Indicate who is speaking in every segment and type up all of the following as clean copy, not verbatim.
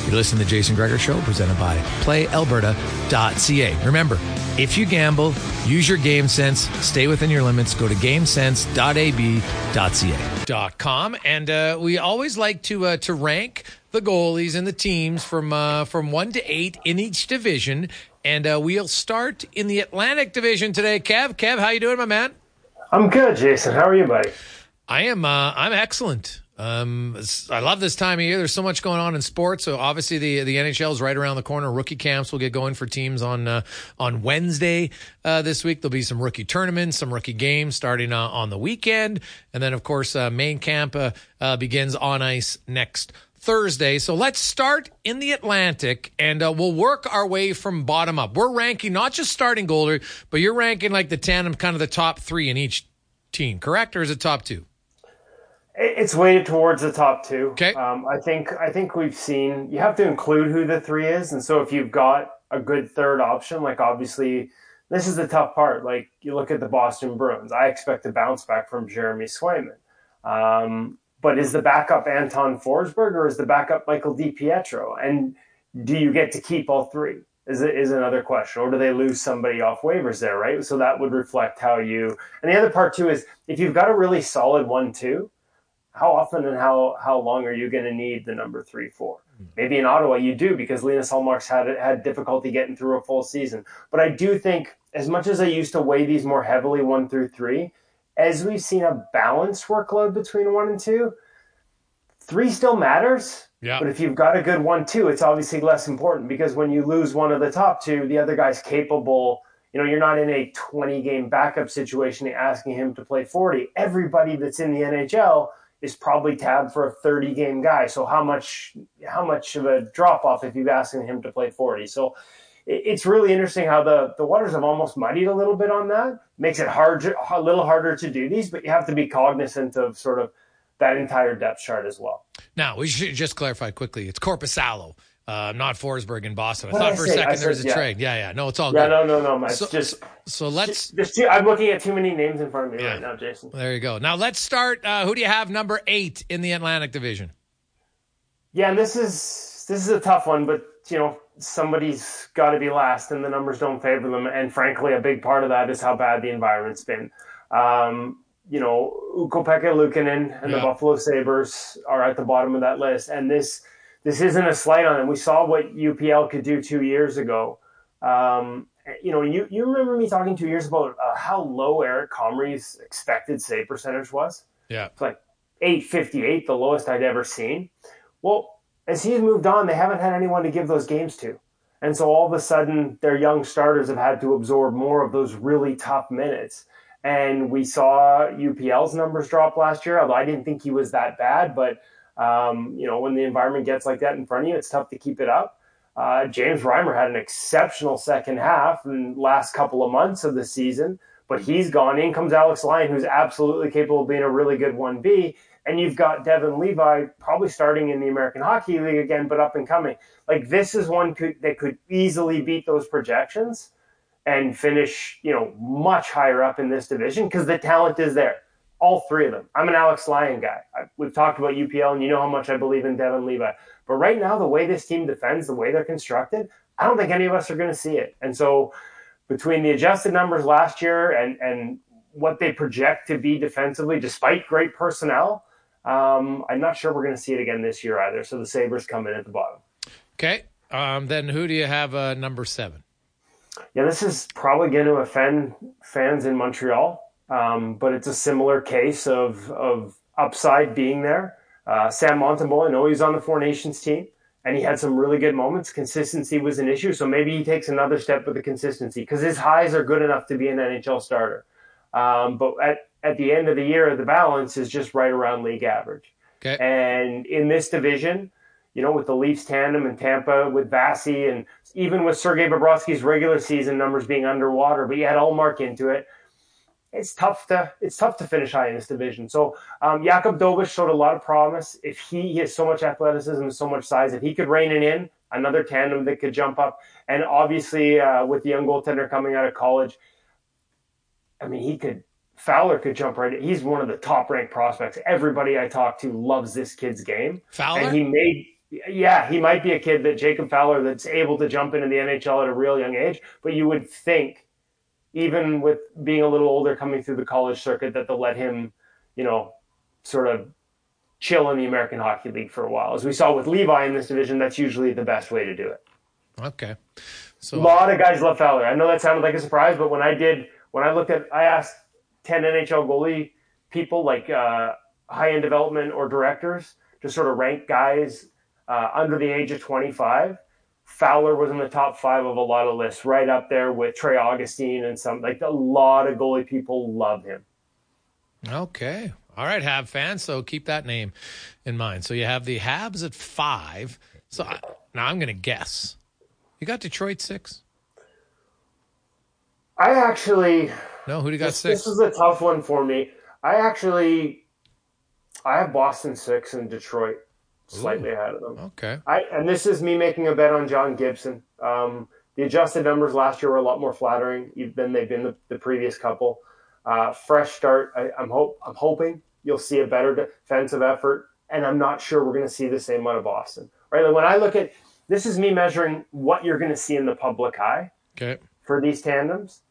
Speaker 1: You listen to the Jason Gregor Show, presented by PlayAlberta.ca. Remember, if you gamble, use your game sense. Stay within your limits. Go to gamesense.ab.ca.com. And we always like to rank the goalies and the teams from 1 to 8 in each division. And we'll start in the Atlantic Division today. Kev, how you doing, my man?
Speaker 2: I'm good, Jason. How are you, buddy?
Speaker 1: I'm excellent. I love this time of year. There's so much going on in sports. So obviously the NHL is right around the corner. Rookie camps will get going for teams on Wednesday this week. There'll be some rookie tournaments, some rookie games starting on the weekend. And then, of course, main camp begins on ice next Thursday. So let's start in the Atlantic, and we'll work our way from bottom up. We're ranking not just starting goalie, but you're ranking like the tandem, kind of the top 3 in each team, correct? Or is it top 2?
Speaker 2: It's weighted towards the top 2.
Speaker 1: Okay.
Speaker 2: I think we've seen, you have to include who the 3 is. And so if you've got a good third option, like obviously this is the tough part. Like you look at the Boston Bruins, I expect a bounce back from Jeremy Swayman. But is the backup Anton Forsberg or is the backup Michael DiPietro? And do you get to keep all 3? Is another question. Or do they lose somebody off waivers there, right? So that would reflect how you – and the other part too is if you've got a really solid 1-2, how often and how long are you going to need the number 3-4? Maybe in Ottawa you do because Linus Hallmark's had difficulty getting through a full season. But I do think as much as I used to weigh these more heavily 1 through 3, as we've seen a balanced workload between 1 and 2, 3 still matters.
Speaker 1: Yeah.
Speaker 2: But if you've got a good 1-2, it's obviously less important because when you lose one of the top 2, the other guy's capable. You know, you're not in a 20-game backup situation asking him to play 40. Everybody that's in the NHL is probably tabbed for a 30-game guy. So how much of a drop-off if you're asking him to play 40? So it's really interesting how the waters have almost muddied a little bit on that. Makes it a little harder to do these, but you have to be cognizant of sort of that entire depth chart as well.
Speaker 1: Now, we should just clarify quickly. It's Korpisalo, not Forsberg in Boston. I thought for a second there was a trade. Yeah. No, it's all good.
Speaker 2: No.
Speaker 1: So let's...
Speaker 2: I'm looking at too many names in front of me right now, Jason.
Speaker 1: There you go. Now let's start. Who do you have number 8 in the Atlantic Division?
Speaker 2: Yeah, and this is a tough one, but, you know, somebody's got to be last, and the numbers don't favor them. And frankly, a big part of that is how bad the environment's been. You know, Ukko-Pekka Luukkonen and the Buffalo Sabres are at the bottom of that list. And this isn't a slight on them. We saw what UPL could do 2 years ago. You know, you remember me talking 2 years about how low Eric Comrie's expected save percentage was?
Speaker 1: Yeah.
Speaker 2: It's like .858, the lowest I'd ever seen. Well, as he's moved on, they haven't had anyone to give those games to. And so all of a sudden, their young starters have had to absorb more of those really tough minutes. And we saw UPL's numbers drop last year, although I didn't think he was that bad. But, you know, when the environment gets like that in front of you, it's tough to keep it up. James Reimer had an exceptional second half in the last couple of months of the season, but he's gone. In comes Alex Lyon, who's absolutely capable of being a really good 1B. And you've got Devin Levi probably starting in the American Hockey League again, but up and coming. Like this is one that could easily beat those projections and finish, you know, much higher up in this division because the talent is there. All 3 of them. I'm an Alex Lyon guy. We've talked about UPL, and you know how much I believe in Devin Levi. But right now, the way this team defends, the way they're constructed, I don't think any of us are going to see it. And so between the adjusted numbers last year and what they project to be defensively, despite great personnel, I'm not sure we're going to see it again this year either. So the Sabres come in at the bottom.
Speaker 1: Okay. Then who do you have number 7?
Speaker 2: Yeah, this is probably going to offend fans in Montreal, but it's a similar case of upside being there. Sam Montembeault, I know he's on the Four Nations team, and he had some really good moments. Consistency was an issue, so maybe he takes another step with the consistency because his highs are good enough to be an NHL starter. But at the end of the year, the balance is just right around league average.
Speaker 1: Okay.
Speaker 2: And in this division, you know, with the Leafs tandem in Tampa, with Vasi, and even with Sergei Bobrovsky's regular season numbers being underwater, but you had Ullmark into it. It's tough to finish high in this division. So Jakub Dobeš showed a lot of promise. If he has so much athleticism and so much size, if he could rein it in, another tandem that could jump up. And obviously with the young goaltender coming out of college, I mean, Fowler could jump right in. He's one of the top-ranked prospects. Everybody I talk to loves this kid's game.
Speaker 1: Fowler?
Speaker 2: And he made Yeah, he might be a kid that Jacob Fowler that's able to jump into the NHL at a real young age, but you would think, even with being a little older coming through the college circuit, that they'll let him, sort of chill in the American Hockey League for a while. As we saw with Levi in this division, that's usually the best way to do it.
Speaker 1: Okay.
Speaker 2: So a lot of guys love Fowler. I know that sounded like a surprise, but I asked 10 NHL goalie people like high-end development or directors to sort of rank guys under the age of 25. Fowler was in the top 5 of a lot of lists, right up there with Trey Augustine and a lot of goalie people love him.
Speaker 1: Okay. All right, Hab fans. So keep that name in mind. So you have the Habs at 5. So now I'm going to guess. You got Detroit 6?
Speaker 2: I actually...
Speaker 1: No, who do you got 6?
Speaker 2: This is a tough one for me. I have Boston 6 and Detroit slightly ahead of them.
Speaker 1: Okay.
Speaker 2: And this is me making a bet on John Gibson. The adjusted numbers last year were a lot more flattering than they've been the previous couple. Fresh start. I'm hoping you'll see a better defensive effort, and I'm not sure we're going to see the same out of Boston. Right? Like when I look at this, is me measuring what you're going to see in the public eye for these tandems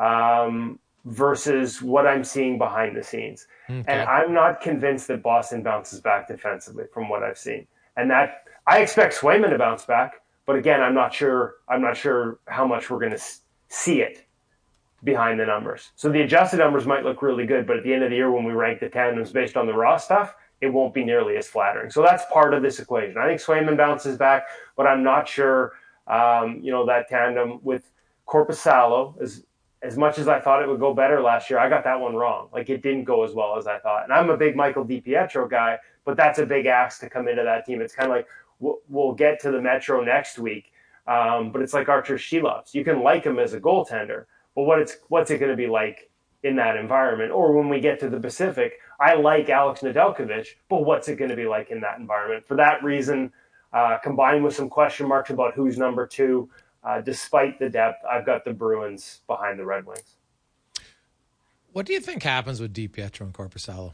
Speaker 2: versus what I'm seeing behind the scenes. Okay. And I'm not convinced that Boston bounces back defensively from what I've seen, and that I expect Swayman to bounce back. But again, I'm not sure how much we're going to see it behind the numbers. So the adjusted numbers might look really good, but at the end of the year when we rank the tandems based on the raw stuff, it won't be nearly as flattering. So that's part of this equation. I think Swayman bounces back, but I'm not sure, that tandem with Korpisalo, as much as I thought it would go better last year, I got that one wrong. Like it didn't go as well as I thought. And I'm a big Michael DiPietro guy, but that's a big ask to come into that team. It's kind of like we'll get to the Metro next week, but it's like Archer Shelovs. You can like him as a goaltender, but what's it going to be like in that environment? Or when we get to the Pacific, I like Alex Nedeljkovic, but what's it going to be like in that environment? For that reason, combined with some question marks about who's number 2, despite the depth, I've got the Bruins behind the Red Wings.
Speaker 1: What do you think happens with DiPietro and Korpisalo?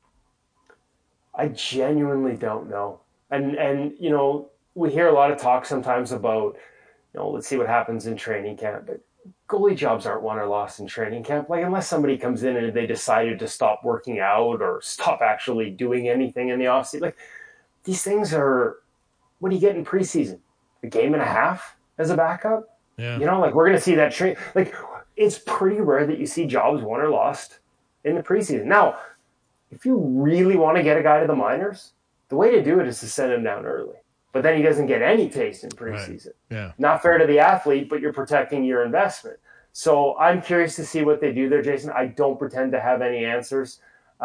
Speaker 2: I genuinely don't know. And we hear a lot of talk sometimes about, let's see what happens in training camp. But goalie jobs aren't won or lost in training camp. Like unless somebody comes in and they decided to stop working out or stop actually doing anything in the offseason. Like these things are, what do you get in preseason? A game and a half as a backup? Yeah. We're going to see that train. Like it's pretty rare that you see jobs won or lost in the preseason. Now, if you really want to get a guy to the minors, the way to do it is to send him down early. But then he doesn't get any taste in preseason. Right. Yeah. Not fair to the athlete, but you're protecting your investment. So I'm curious to see what they do there, Jason. I don't pretend to have any answers.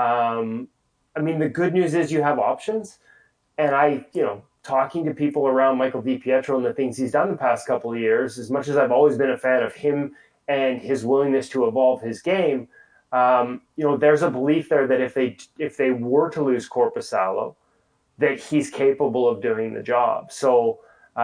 Speaker 2: The good news is you have options. And talking to people around Michael DiPietro and the things he's done the past couple of years, as much as I've always been a fan of him and his willingness to evolve his game, there's a belief there that if they were to lose Korpisalo, that he's capable of doing the job. So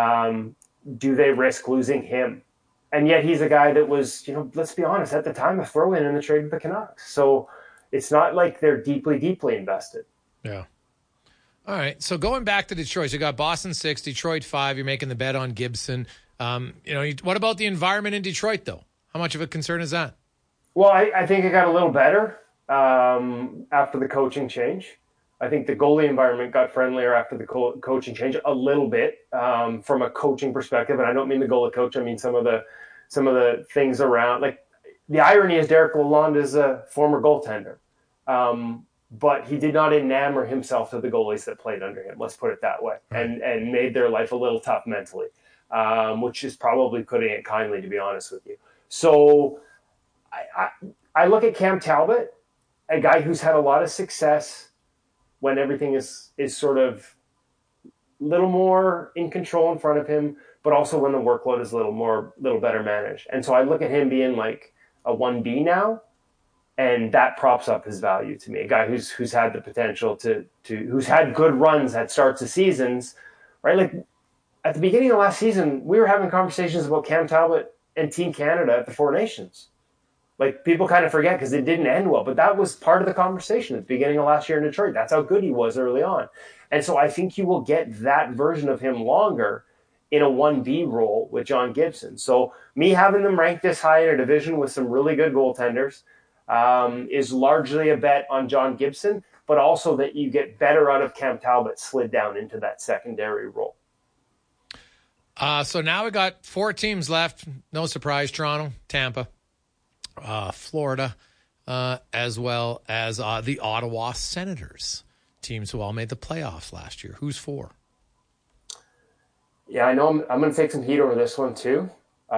Speaker 2: do they risk losing him? And yet he's a guy that was, let's be honest, at the time a throw-in in the trade with the Canucks. So it's not like they're deeply, deeply invested.
Speaker 1: Yeah. All right. So going back to Detroit, you got Boston 6, Detroit 5. You're making the bet on Gibson. What about the environment in Detroit, though? How much of a concern is that?
Speaker 2: Well, I think it got a little better after the coaching change. I think the goalie environment got friendlier after the coaching change a little bit from a coaching perspective. And I don't mean the goalie coach. I mean some of the things around. Like the irony is Derek Lalonde is a former goaltender, but he did not enamor himself to the goalies that played under him. Let's put it that way, right. and made their life a little tough mentally, which is probably putting it kindly, to be honest with you. So I look at Cam Talbot, a guy who's had a lot of success when everything is sort of a little more in control in front of him, but also when the workload is a little better managed. And so I look at him being like a 1B now, and that props up his value to me. A guy who's had the potential to who's had good runs at starts of seasons, right? Like at the beginning of last season, we were having conversations about Cam Talbot and Team Canada at the Four Nations. Like, people kind of forget because it didn't end well, but that was part of the conversation at the beginning of last year in Detroit. That's how good he was early on. And so I think you will get that version of him longer in a 1B role with John Gibson. So me having them ranked this high in a division with some really good goaltenders is largely a bet on John Gibson, but also that you get better out of Cam Talbot slid down into that secondary role.
Speaker 1: So now we got 4 teams left. No surprise, Toronto, Tampa, Florida, as well as the Ottawa Senators, teams who all made the playoffs last year. Who's 4?
Speaker 2: Yeah, I know I'm going to take some heat over this one too.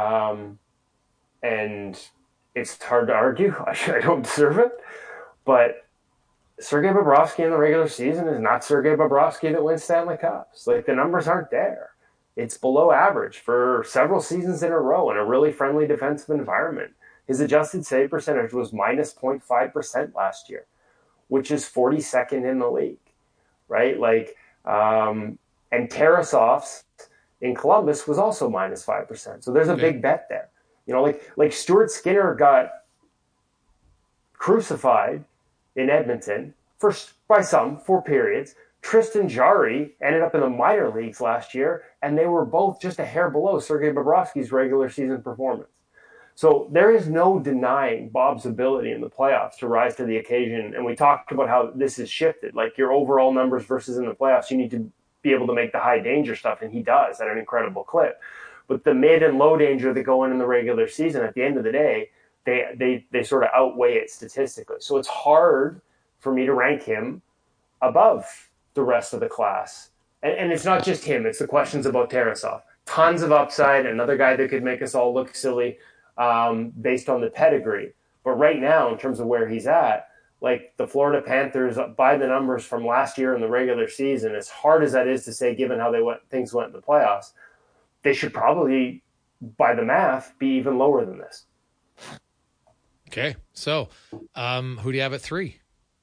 Speaker 2: And it's hard to argue. I don't deserve it. But Sergei Bobrovsky in the regular season is not Sergei Bobrovsky that wins Stanley Cups. Like, the numbers aren't there. It's below average for several seasons in a row in a really friendly defensive environment. His adjusted save percentage was minus 0.5% last year, which is 42nd in the league, right? Like, and Tarasov's in Columbus was also minus 5%. So there's a big bet there. You know, like Stuart Skinner got crucified in Edmonton by some 4 periods. Tristan Jarry ended up in the minor leagues last year, and they were both just a hair below Sergei Bobrovsky's regular season performance. So there is no denying Bob's ability in the playoffs to rise to the occasion. And we talked about how this has shifted. Like, your overall numbers versus in the playoffs, you need to be able to make the high danger stuff, and he does at an incredible clip. But the mid and low danger that go in the regular season, at the end of the day, they sort of outweigh it statistically. So it's hard for me to rank him above the rest of the class. And it's not just him. It's the questions about Tarasov. Tons of upside, another guy that could make us all look silly based on the pedigree. But right now, in terms of where he's at, like, the Florida Panthers, by the numbers from last year in the regular season, as hard as that is to say, given how things went in the playoffs, they should probably, by the math, be even lower than this.
Speaker 1: Okay, so who do you have at 3?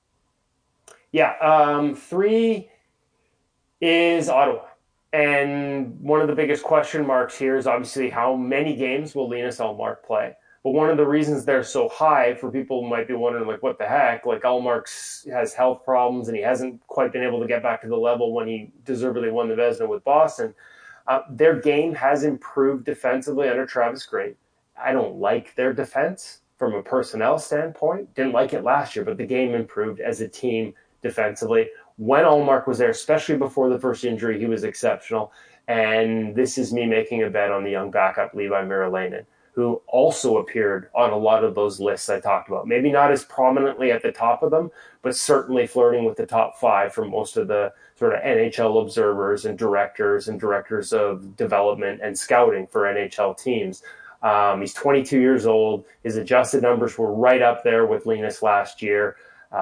Speaker 2: Yeah, 3 is Ottawa. And one of the biggest question marks here is obviously how many games will Linus Ullmark play? But one of the reasons they're so high, for people who might be wondering, like, what the heck? Like, Ullmark has health problems, and he hasn't quite been able to get back to the level when he deservedly won the Vezina with Boston. Their game has improved defensively under Travis Green. I don't like their defense from a personnel standpoint. Didn't like it last year, but the game improved as a team defensively. When Ullmark was there, especially before the first injury, he was exceptional. And this is me making a bet on the young backup, Levi Merilainen, who also appeared on a lot of those lists I talked about. Maybe not as prominently at the top of them, but certainly flirting with the top 5 for most of the sort of NHL observers and directors of development and scouting for NHL teams. He's 22 years old. His adjusted numbers were right up there with Linus last year.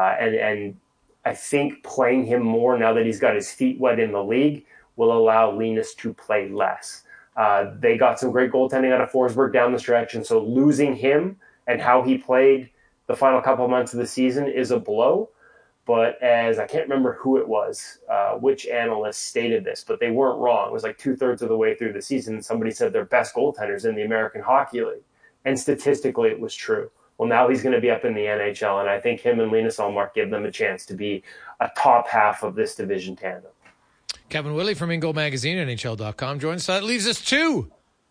Speaker 2: And I think playing him more now that he's got his feet wet in the league will allow Linus to play less. They got some great goaltending out of Forsberg down the stretch, and so losing him and how he played the final couple of months of the season is a blow. But as I can't remember who it was, which analyst stated this, but they weren't wrong. It was like 2/3 of the way through the season, somebody said they're best goaltenders in the American Hockey League. And statistically, it was true. Well, now he's going to be up in the NHL, and I think him and Linus Ullmark give them a chance to be a top half of this division tandem.
Speaker 1: Kevin Willey from Ingo Magazine, NHL.com, joins us. That leaves us 2.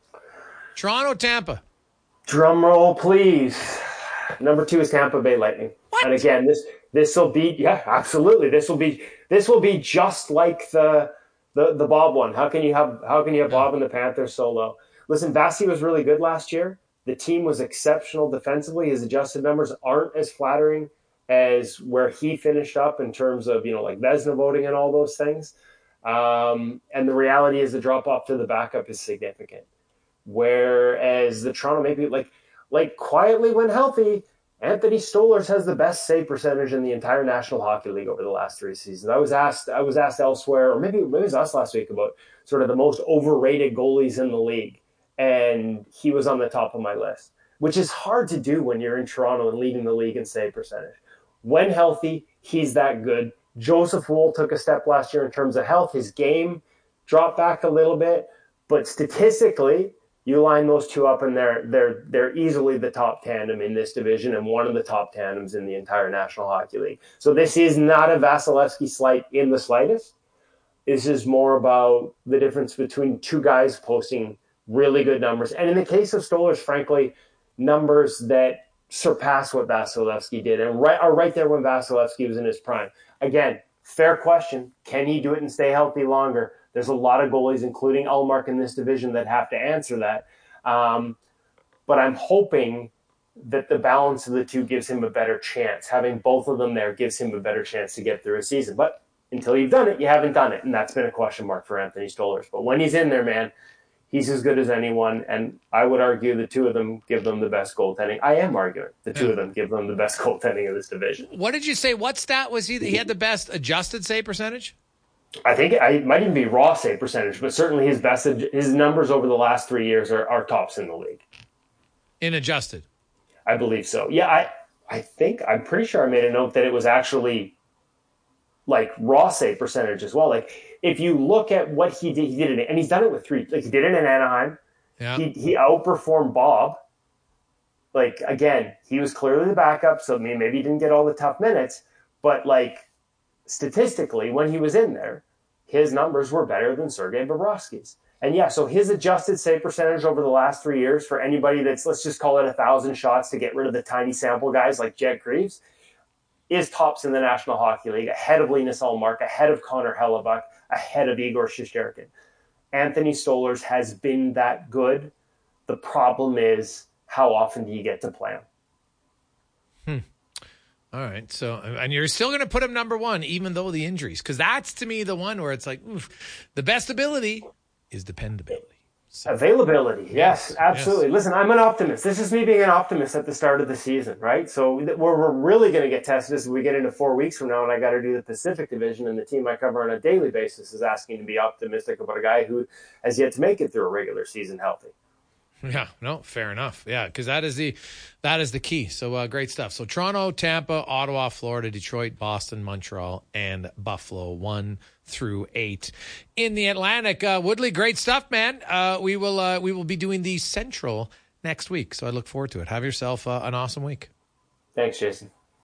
Speaker 1: Toronto, Tampa.
Speaker 2: Drum roll, please. Number 2 is Tampa Bay Lightning.
Speaker 1: What?
Speaker 2: And again, this will be, yeah, absolutely. This will be just like the Bob one. How can you have Bob and the Panthers so low? Listen, Vasi was really good last year. The team was exceptional defensively. His adjusted numbers aren't as flattering as where he finished up in terms of, like Vezina voting and all those things. And the reality is the drop off to the backup is significant. Whereas the Toronto, maybe like quietly when healthy, Anthony Stolarz has the best save percentage in the entire National Hockey League over the last 3 seasons. I was asked elsewhere, or maybe it was us last week, about sort of the most overrated goalies in the league. And he was on the top of my list, which is hard to do when you're in Toronto and leading the league in save percentage. When healthy, he's that good. Joseph Woll took a step last year in terms of health. His game dropped back a little bit, but statistically, You line those two up, and they're easily the top tandem in this division and one of the top tandems in the entire National Hockey League. So this is not a Vasilevsky slight in the slightest. This is more about the difference between two guys posting really good numbers. And in the case of Stolarz, frankly, numbers that surpass what Vasilevsky did and are right there when Vasilevsky was in his prime. Again, fair question. Can he do it and stay healthy longer? There's a lot of goalies, including Ullmark in this division, that have to answer that. But I'm hoping that the balance of the two gives him a better chance. Having both of them there gives him a better chance to get through a season. But until you've done it, you haven't done it. And that's been a question mark for Anthony Stolarz. But when he's in there, man, he's as good as anyone. And I would argue the two of them give them the best goaltending. I am arguing the two of them give them the best goaltending of this division.
Speaker 1: What did you say? What stat was he? He had the best adjusted save percentage?
Speaker 2: I think it might even be raw save percentage, but certainly his numbers over the last 3 years are tops in the league.
Speaker 1: In adjusted?
Speaker 2: I believe so. Yeah, I'm pretty sure I made a note that it was actually like raw save percentage as well. Like if you look at what he did it, and he's done it with three. Like he did it in Anaheim.
Speaker 1: Yeah.
Speaker 2: He outperformed Bob. Like again, he was clearly the backup, so maybe he didn't get all the tough minutes, but like statistically, when he was in there, his numbers were better than Sergei Bobrovsky's. And yeah, so his adjusted save percentage over the last 3 years for anybody that's, let's just call it 1,000 shots to get rid of the tiny sample guys like Jed Greaves, is tops in the National Hockey League, ahead of Linus Ullmark, ahead of Connor Hellebuck, ahead of Igor Shesterkin. Anthony Stolarz has been that good. The problem is, how often do you get to play him?
Speaker 1: All right. So, and you're still going to put him number one, even though the injuries, because that's to me the one where it's like, oof, the best ability is dependability. So,
Speaker 2: availability. Yes, absolutely. Yes. Listen, I'm an optimist. This is me being an optimist at the start of the season, right? So we're really going to get tested as we get into 4 weeks from now, and I got to do the Pacific Division, and the team I cover on a daily basis is asking to be optimistic about a guy who has yet to make it through a regular season healthy.
Speaker 1: Yeah, no, fair enough. Yeah, because that is the key. So great stuff. So Toronto, Tampa, Ottawa, Florida, Detroit, Boston, Montreal, and Buffalo 1 through 8 in the Atlantic. Woodley, great stuff, man. We will be doing the Central next week, so I look forward to it. Have yourself an awesome week.
Speaker 2: Thanks, Jason.